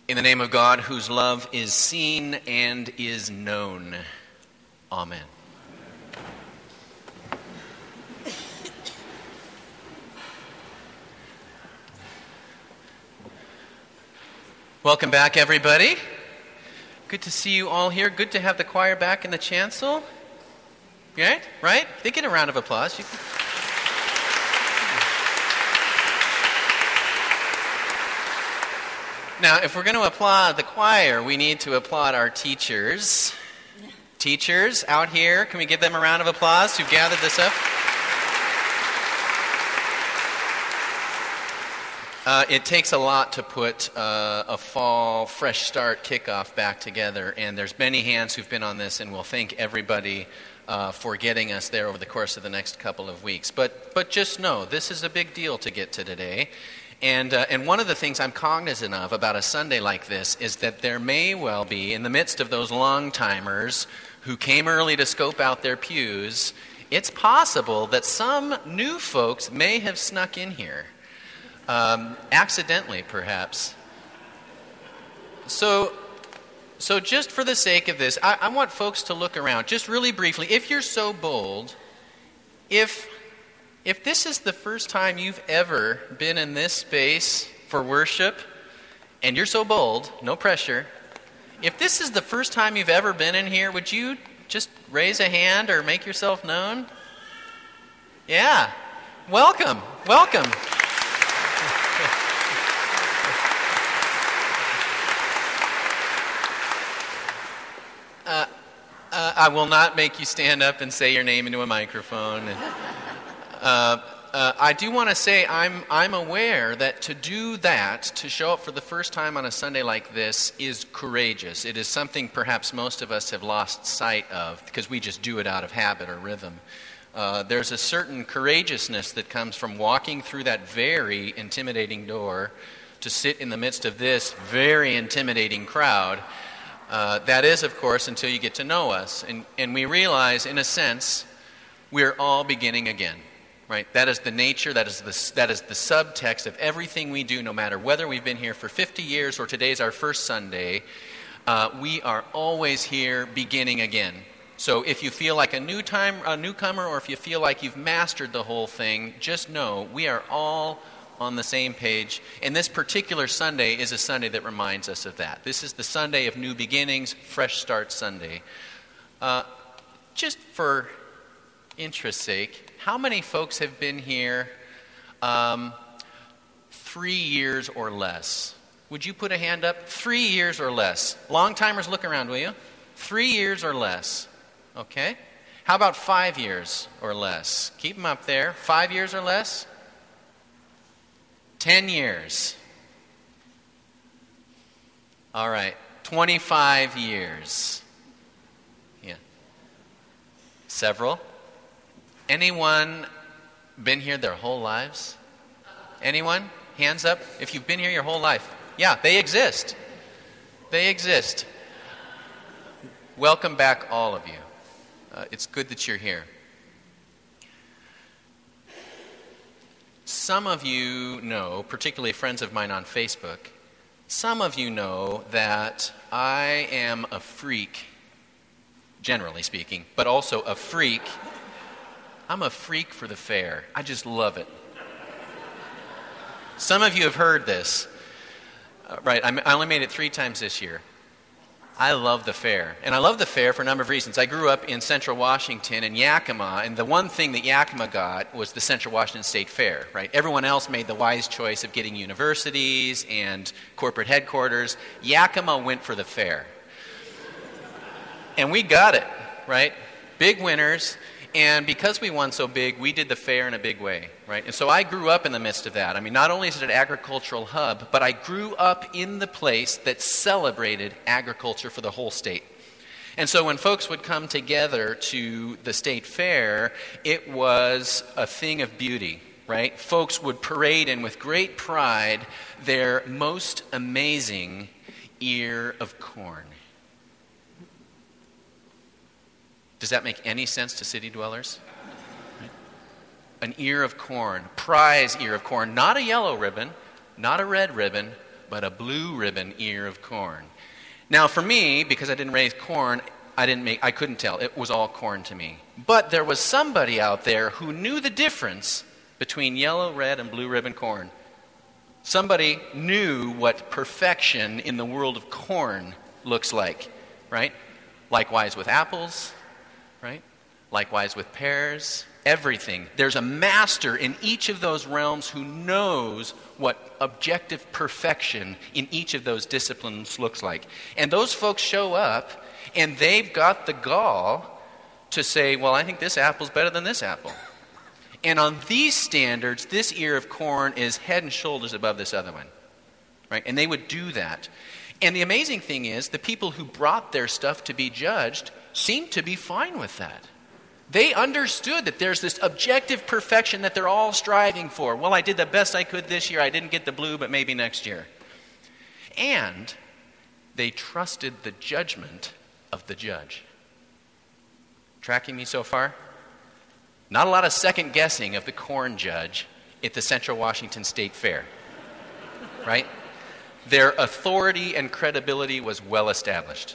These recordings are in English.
In the name of God, whose love is seen and is known. Amen. Welcome back, everybody. Good to see you all here. Good to have the choir back in the chancel. Right? They get a round of applause. Now, if we're going to applaud the choir, we need to applaud our teachers. Teachers out here, can we give them a round of applause who've gathered this up? It takes a lot to put a fall fresh start kickoff back together, and there's many hands who've been on this, and we'll thank everybody for getting us there over the course of the next couple of weeks. But just know, this is a big deal to get to today. And one of the things I'm cognizant of about a Sunday like this is that there may well be, in the midst of those long-timers who came early to scope out their pews, it's possible that some new folks may have snuck in here, accidentally perhaps. So just for the sake of this, I want folks to look around, just really briefly. If you're so bold, if this is the first time you've ever been in this space for worship, and you're so bold, no pressure, if this is the first time you've ever been in here, would you just raise a hand or make yourself known? Yeah. Welcome. I will not make you stand up and say your name into a microphone. I do want to say I'm aware that to do that, to show up for the first time on a Sunday like this, is courageous. It is something perhaps most of us have lost sight of because we just do it out of habit or rhythm. There's a certain courageousness that comes from walking through that very intimidating door to sit in the midst of this very intimidating crowd. That is, of course, until you get to know us. And we realize, in a sense, we're all beginning again. Right? That is the nature, that is the subtext of everything we do, no matter whether we've been here for 50 years or today's our first Sunday. We are always here beginning again. So if you feel like a newcomer, or if you feel like you've mastered the whole thing, just know we are all on the same page. And this particular Sunday is a Sunday that reminds us of that. This is the Sunday of new beginnings, fresh start Sunday. Just for interest's sake, how many folks have been here 3 years or less? Would you put a hand up? 3 years or less. Long-timers, look around, will you? 3 years or less. Okay. How about 5 years or less? Keep them up there. 5 years or less? 10 years. All right. 25 years. Yeah. Several. Anyone been here their whole lives? Anyone? Hands up if you've been here your whole life. Yeah, they exist. Welcome back, all of you. It's good that you're here. Some of you know, particularly friends of mine on Facebook, some of you know that I am a freak, generally speaking, but also a freak. I'm a freak for the fair. I just love it. Some of you have heard this. Right, I only made it 3 times this year. I love the fair. And I love the fair for a number of reasons. I grew up in Central Washington in Yakima, and the one thing that Yakima got was the Central Washington State Fair, right? Everyone else made the wise choice of getting universities and corporate headquarters. Yakima went for the fair. And we got it, right? Big winners. And because we won so big, we did the fair in a big way, right? And so I grew up in the midst of that. I mean, not only is it an agricultural hub, but I grew up in the place that celebrated agriculture for the whole state. And so when folks would come together to the state fair, it was a thing of beauty, right? Folks would parade in with great pride their most amazing ear of corn. Does that make any sense to city dwellers? An ear of corn, prize ear of corn, not a yellow ribbon, not a red ribbon, but a blue ribbon ear of corn. Now for me, because I didn't raise corn, I couldn't tell. It was all corn to me. But there was somebody out there who knew the difference between yellow, red, and blue ribbon corn. Somebody knew what perfection in the world of corn looks like, right? Likewise with apples, right? Likewise with pears, everything. There's a master in each of those realms who knows what objective perfection in each of those disciplines looks like. And those folks show up, and they've got the gall to say, well, I think this apple's better than this apple. And on these standards, this ear of corn is head and shoulders above this other one, right? And they would do that. And the amazing thing is, the people who brought their stuff to be judged seemed to be fine with that. They understood that there's this objective perfection that they're all striving for. Well, I did the best I could this year. I didn't get the blue, but maybe next year. And they trusted the judgment of the judge. Tracking me so far? Not a lot of second guessing of the corn judge at the Central Washington State Fair, right? Their authority and credibility was well established.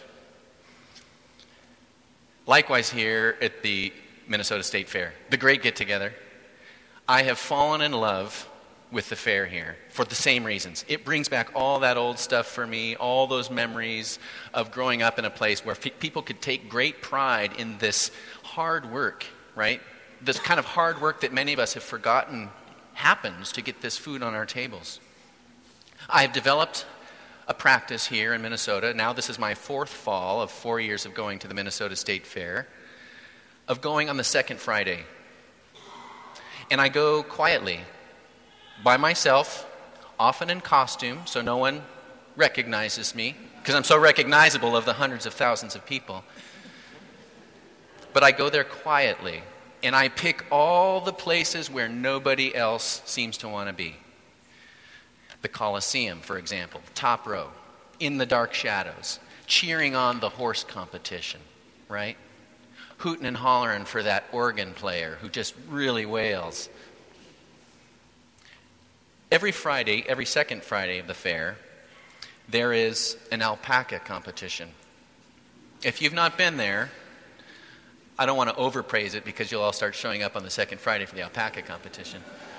Likewise here at the Minnesota State Fair, the great get-together, I have fallen in love with the fair here for the same reasons. It brings back all that old stuff for me, all those memories of growing up in a place where people could take great pride in this hard work, right? This kind of hard work that many of us have forgotten happens to get this food on our tables. I have developed a practice here in Minnesota. Now this is my fourth fall of 4 years of going to the Minnesota State Fair, of going on the second Friday. And I go quietly, by myself, often in costume, so no one recognizes me, because I'm so recognizable of the hundreds of thousands of people. But I go there quietly, and I pick all the places where nobody else seems to want to be. The Coliseum, for example, top row, in the dark shadows, cheering on the horse competition, right? Hooting and hollering for that organ player who just really wails. Every Friday, every second Friday of the fair, there is an alpaca competition. If you've not been there, I don't want to overpraise it because you'll all start showing up on the second Friday for the alpaca competition.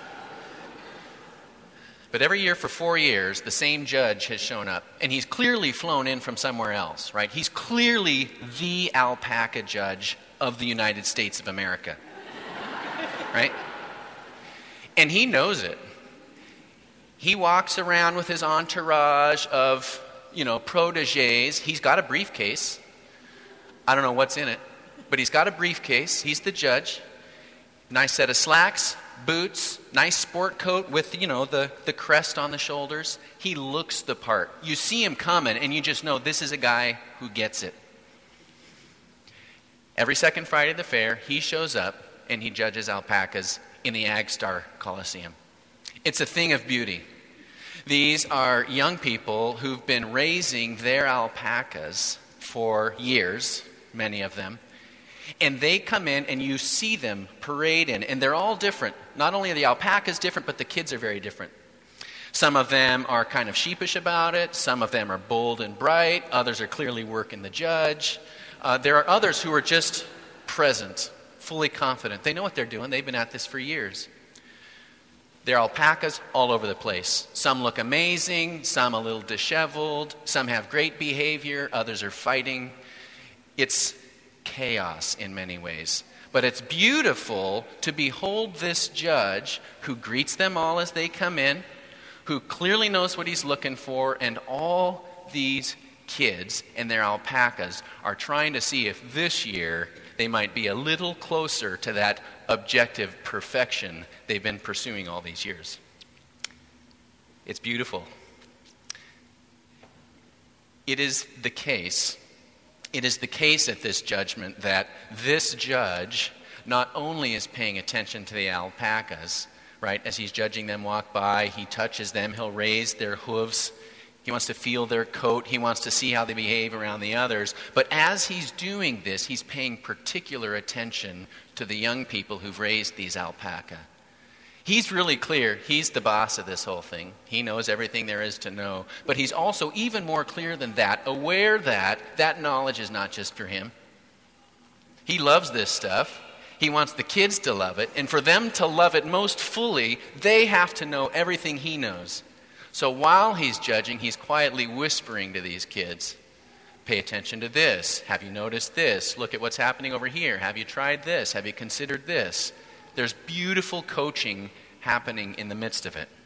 But every year for 4 years, the same judge has shown up, and he's clearly flown in from somewhere else, right? He's clearly the alpaca judge of the United States of America, right? And he knows it. He walks around with his entourage of, protégés. He's got a briefcase. I don't know what's in it, but he's got a briefcase. He's the judge. Nice set of slacks, boots, nice sport coat with, the crest on the shoulders. He looks the part. You see him coming, and you just know this is a guy who gets it. Every second Friday of the fair, he shows up, and he judges alpacas in the AgStar Coliseum. It's a thing of beauty. These are young people who've been raising their alpacas for years, many of them. And they come in and you see them parade in, and they're all different. Not only are the alpacas different, but the kids are very different. Some of them are kind of sheepish about it. Some of them are bold and bright. Others are clearly working the judge. There are others who are just present, fully confident. They know what they're doing. They've been at this for years. There are alpacas all over the place. Some look amazing, some a little disheveled, some have great behavior, others are fighting. It's chaos in many ways. But it's beautiful to behold this judge who greets them all as they come in, who clearly knows what he's looking for, and all these kids and their alpacas are trying to see if this year they might be a little closer to that objective perfection they've been pursuing all these years. It's beautiful. It is the case at this judgment that this judge not only is paying attention to the alpacas, right? As he's judging them walk by, he touches them, he'll raise their hooves. He wants to feel their coat. He wants to see how they behave around the others. But as he's doing this, he's paying particular attention to the young people who've raised these alpaca. He's really clear. He's the boss of this whole thing. He knows everything there is to know. But he's also even more clear than that, aware that that knowledge is not just for him. He loves this stuff. He wants the kids to love it. And for them to love it most fully, they have to know everything he knows. So while he's judging, he's quietly whispering to these kids, pay attention to this. Have you noticed this? Look at what's happening over here. Have you tried this? Have you considered this? There's beautiful coaching happening in the midst of it.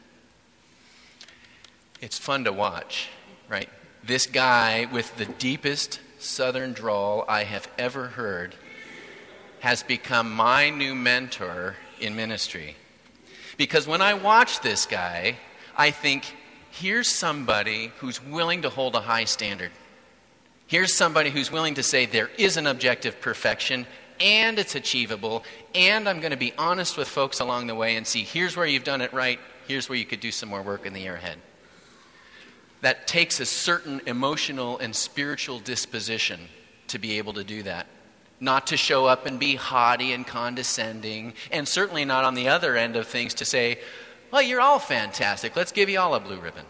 It's fun to watch, right? This guy with the deepest southern drawl I have ever heard has become my new mentor in ministry. Because when I watch this guy, I think, here's somebody who's willing to hold a high standard. Here's somebody who's willing to say there is an objective perfection, and it's achievable, and I'm going to be honest with folks along the way and see, here's where you've done it right, here's where you could do some more work in the year ahead. That takes a certain emotional and spiritual disposition to be able to do that. Not to show up and be haughty and condescending, and certainly not on the other end of things to say, well, you're all fantastic, let's give you all a blue ribbon.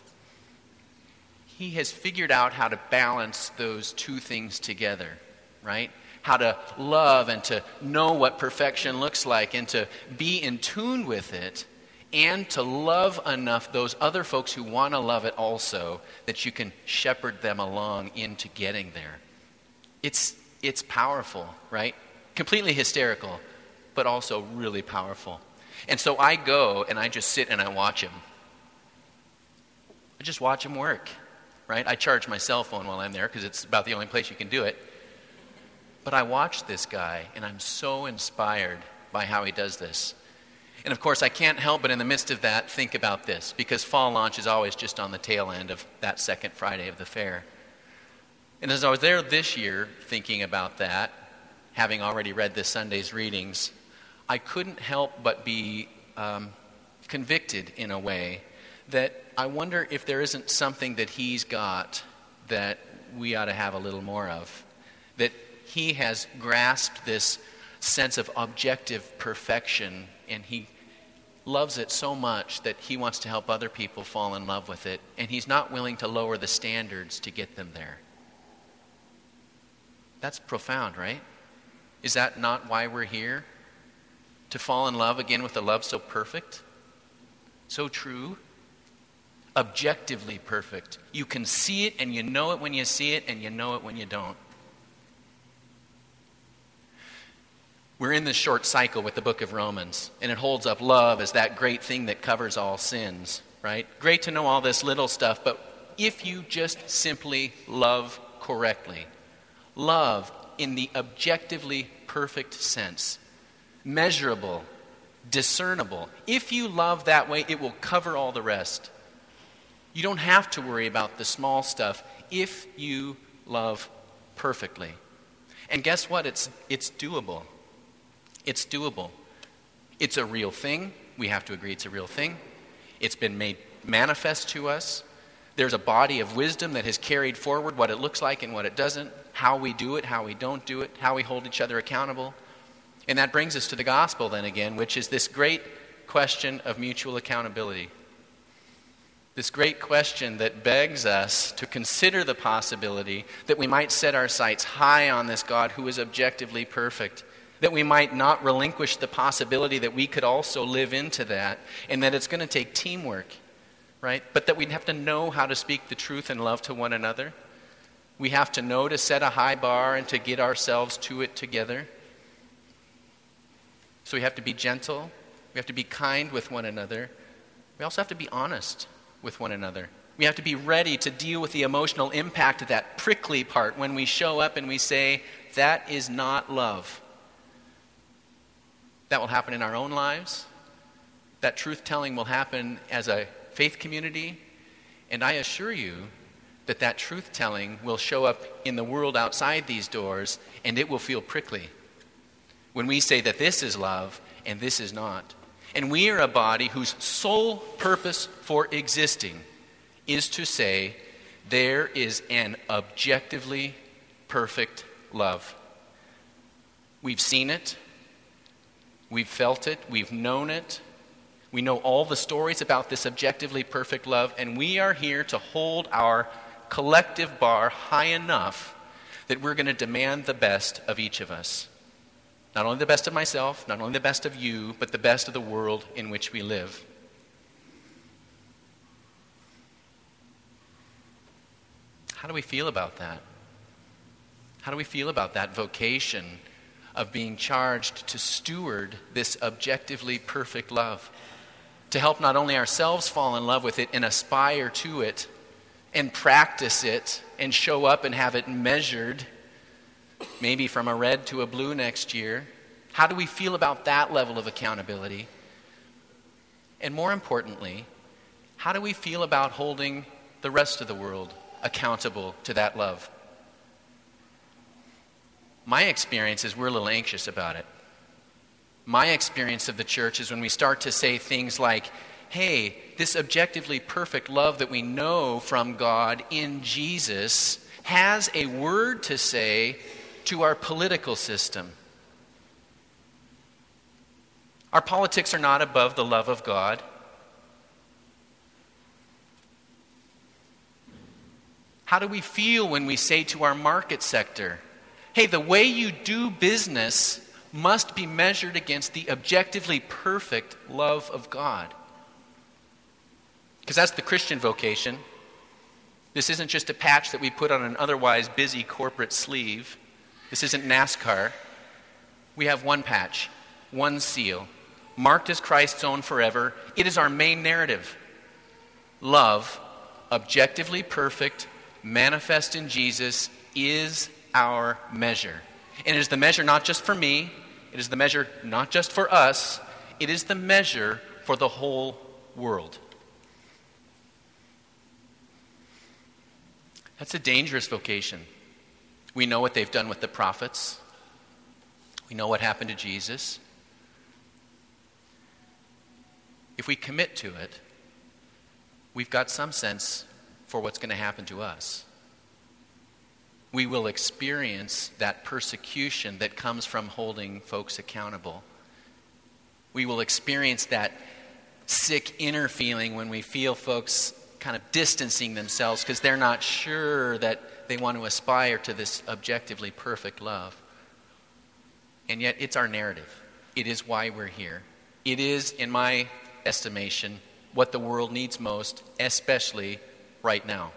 He has figured out how to balance those two things together, right? How to love and to know what perfection looks like and to be in tune with it, and to love enough those other folks who want to love it also that you can shepherd them along into getting there. It's powerful, right? Completely hysterical, but also really powerful. And so I go and I just sit and I watch him. I just watch him work, right? I charge my cell phone while I'm there because it's about the only place you can do it. But I watch this guy, and I'm so inspired by how he does this. And of course, I can't help but in the midst of that think about this, because fall launch is always just on the tail end of that second Friday of the fair. And as I was there this year thinking about that, having already read this Sunday's readings, I couldn't help but be convicted in a way that I wonder if there isn't something that he's got that we ought to have a little more of. That he has grasped this sense of objective perfection, and he loves it so much that he wants to help other people fall in love with it, and he's not willing to lower the standards to get them there. That's profound, right? Is that not why we're here? To fall in love again with a love so perfect, so true, objectively perfect. You can see it, and you know it when you see it, and you know it when you don't. We're in this short cycle with the book of Romans, and it holds up love as that great thing that covers all sins, right? Great to know all this little stuff, but if you just simply love correctly, love in the objectively perfect sense, measurable, discernible, if you love that way, it will cover all the rest. You don't have to worry about the small stuff if you love perfectly. And guess what? It's doable. It's doable. It's a real thing. We have to agree it's a real thing. It's been made manifest to us. There's a body of wisdom that has carried forward what it looks like and what it doesn't, how we do it, how we don't do it, how we hold each other accountable. And that brings us to the gospel then again, which is this great question of mutual accountability. This great question that begs us to consider the possibility that we might set our sights high on this God who is objectively perfect, that we might not relinquish the possibility that we could also live into that, and that it's going to take teamwork, right? But that we'd have to know how to speak the truth and love to one another. We have to know to set a high bar and to get ourselves to it together. So we have to be gentle. We have to be kind with one another. We also have to be honest with one another. We have to be ready to deal with the emotional impact of that prickly part when we show up and we say, that is not love. That will happen in our own lives. That truth-telling will happen as a faith community. And I assure you that that truth-telling will show up in the world outside these doors, and it will feel prickly when we say that this is love and this is not. And we are a body whose sole purpose for existing is to say there is an objectively perfect love. We've seen it. We've felt it. We've known it. We know all the stories about this objectively perfect love, and we are here to hold our collective bar high enough that we're going to demand the best of each of us. Not only the best of myself, not only the best of you, but the best of the world in which we live. How do we feel about that? How do we feel about that vocation of being charged to steward this objectively perfect love? To help not only ourselves fall in love with it and aspire to it and practice it and show up and have it measured, maybe from a red to a blue next year. How do we feel about that level of accountability? And more importantly, how do we feel about holding the rest of the world accountable to that love? My experience is we're a little anxious about it. My experience of the church is when we start to say things like, hey, this objectively perfect love that we know from God in Jesus has a word to say to our political system. Our politics are not above the love of God. How do we feel when we say to our market sector, hey, the way you do business must be measured against the objectively perfect love of God? Because that's the Christian vocation. This isn't just a patch that we put on an otherwise busy corporate sleeve. This isn't NASCAR. We have one patch, one seal, marked as Christ's own forever. It is our main narrative. Love, objectively perfect, manifest in Jesus, is our measure. And it is the measure not just for me, it is the measure not just for us, it is the measure for the whole world. That's a dangerous vocation. We know what they've done with the prophets. We know what happened to Jesus. If we commit to it, we've got some sense for what's going to happen to us. We will experience that persecution that comes from holding folks accountable. We will experience that sick inner feeling when we feel folks kind of distancing themselves because they're not sure that they want to aspire to this objectively perfect love. And yet it's our narrative. It is why we're here. It is, in my estimation, what the world needs most, especially right now.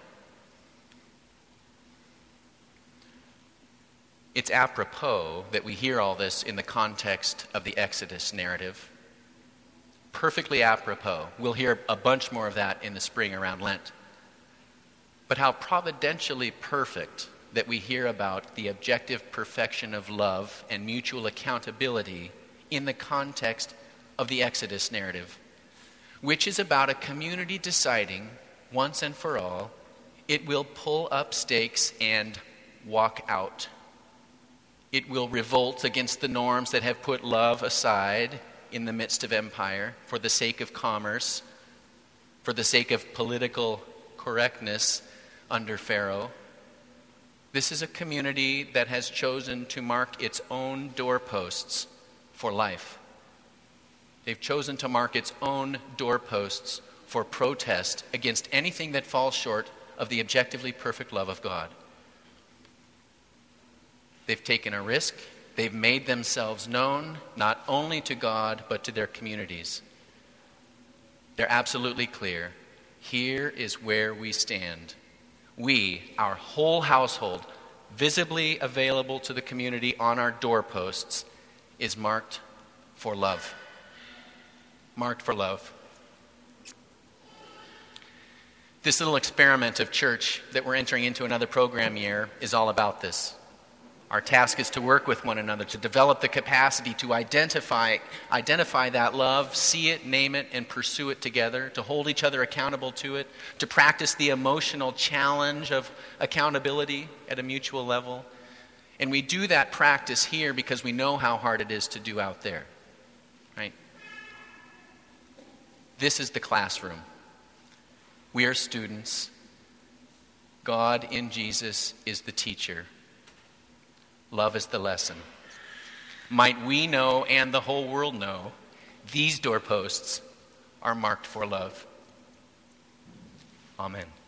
It's apropos that we hear all this in the context of the Exodus narrative. Perfectly apropos. We'll hear a bunch more of that in the spring around Lent. But how providentially perfect that we hear about the objective perfection of love and mutual accountability in the context of the Exodus narrative, which is about a community deciding, once and for all, it will pull up stakes and walk out. It will revolt against the norms that have put love aside in the midst of empire for the sake of commerce, for the sake of political correctness under Pharaoh. This is a community that has chosen to mark its own doorposts for life. They've chosen to mark its own doorposts for protest against anything that falls short of the objectively perfect love of God. They've taken a risk. They've made themselves known, not only to God, but to their communities. They're absolutely clear. Here is where we stand. We, our whole household, visibly available to the community on our doorposts, is marked for love. Marked for love. This little experiment of church that we're entering into another program year is all about this. Our task is to work with one another, to develop the capacity to identify that love, see it, name it, and pursue it together, to hold each other accountable to it, to practice the emotional challenge of accountability at a mutual level. And we do that practice here because we know how hard it is to do out there, right? This is the classroom. We are students. God in Jesus is the teacher. Love is the lesson. Might we know and the whole world know these doorposts are marked for love. Amen.